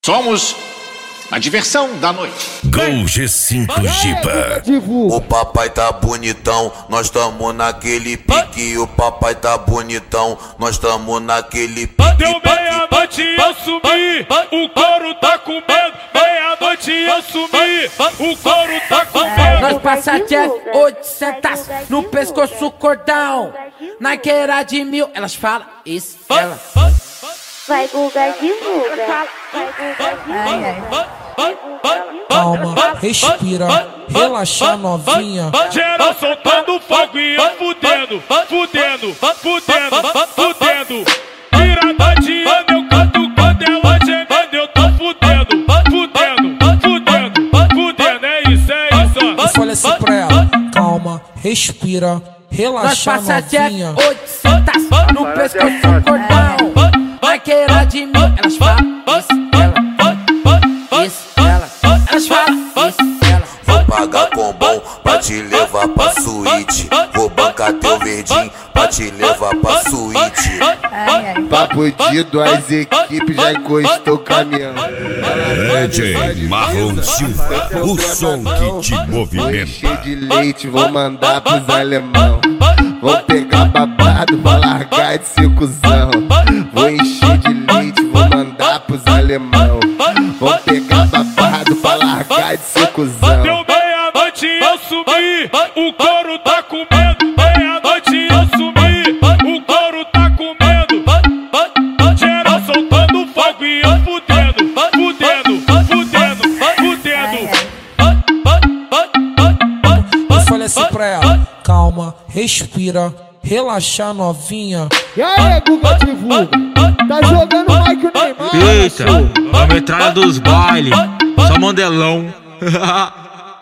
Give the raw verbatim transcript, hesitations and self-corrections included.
Somos a diversão da noite. Gol G cinco Giba. O papai tá bonitão, nós tamo naquele pique. O papai tá bonitão, nós tamo naquele pique. Deu meia-noite e eu sumi, o couro tá com medo. Meia-noite e eu sumi, o couro tá com medo. Nós passa Jeff oitocentos no pescoço cordão. Na queira de mil, elas falam isso, ela. Vai Guga, divulga. Vai Guga, divulga. Calma, respira, relaxa novinha. Geral soltando fogo e eu fudendo, fudendo, fudendo, fudendo. Virada de ano eu canto quando ela gemendo, eu tô fudendo, fudendo, fudendo, fudendo. É isso, é isso. E fala assim pra ela, calma, respira, Nós relaxa passa Jeff novinha. oitocentos no pescoço cordão. Na queira de mil, elas falam isso, ela. Isso, ela. Elas falam isso, ela. Vou pagar com bom pra te levar pra suíte. Vou bancar teu verdinho pra te levar pra suíte. Papo de duas equipes já encostou caminhando. D J Marlon Silva, o som que te Vou movimenta. encher de leite, vou mandar pros alemão. Vou pegar babado, vou largar de ser cuzão. Vou encher de leite, vou mandar pros alemão. Vou pegar babado, pra largar de ser cuzão. Deu meia-noite e eu sumi, o couro tá com medo. Meia-noite e eu sumi, o couro tá com medo. Geral soltando fogo e eu fudendo, fudendo, fudendo, fudendo. Eu falei assim pra ela, calma, respira, relaxa novinha. E aí, Guga divulga? Tá jogando Mike o Neymar? Eita, a metralha dos bailes, só mandelão.